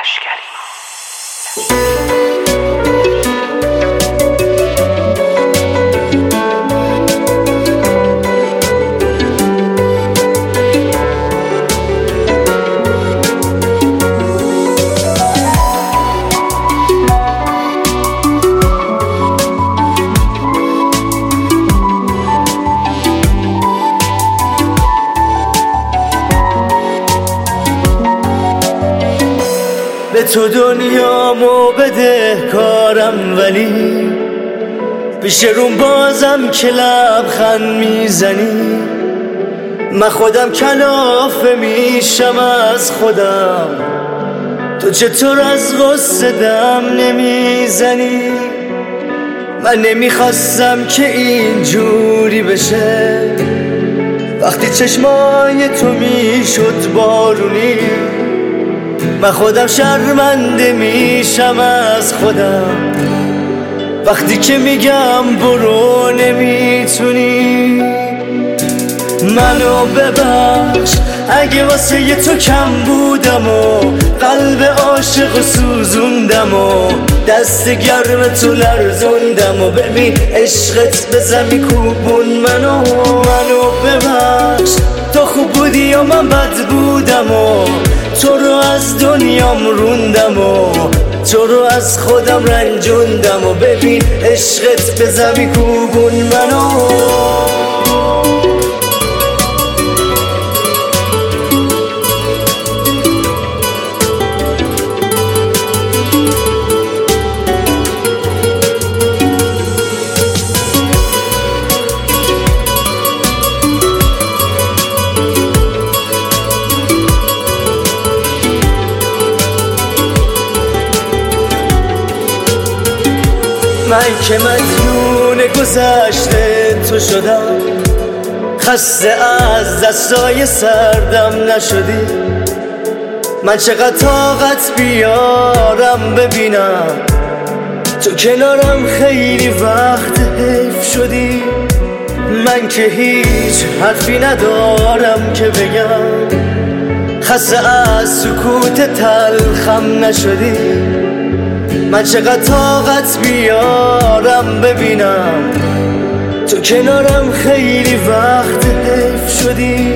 به تو دنیامو بده کارم، ولی پیش روم بازم که لبخند میزنی. من خودم کلافه میشم از خودم، تو چطور از غصه دم نمیزنی؟ من نمیخواستم که اینجوری بشه، وقتی چشمای تو میشد بارونی. من خودم شرمنده میشم از خودم، وقتی که میگم برو نمیتونی. منو ببخش اگه واسه یه تو کم بودم و قلب عاشق و سوزوندم و دست گرم تو لرزوندم و ببین عشقت به زمین کوبون منو ببخش. تو خوب بودی یا من بد بودم و تو رو از دنیام روندم و تو رو از خودم رنجوندم و ببین عشقت به زمین کوبون منو. من که مدیون گذشته تو شدم، خسته از دستای سردم نشدی. من چقدر طاقت بیارم ببینم تو کنارم خیلی وقت حیف شدی. من که هیچ حرفی ندارم که بگم، خسته از سکوت تلخم نشدی. من چقدر طاقت بیارم ببینم تو کنارم خیلی وقت حیف شدی.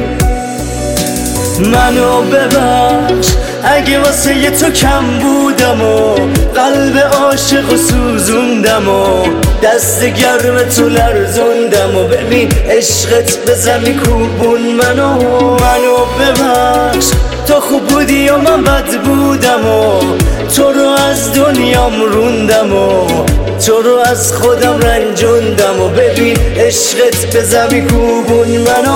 منو ببخش اگه واسه یه تو کم بودم و قلب عاشق و سوزوندم و دست گرم تو لرزوندم و ببین عشقت به زمین کوبون منو ببخش. تو خوب بودی یا من بد بودم و تو رو از دنیام روندم و تو رو از خودم رنجوندم و ببین عشقت به زمین کوبون منو.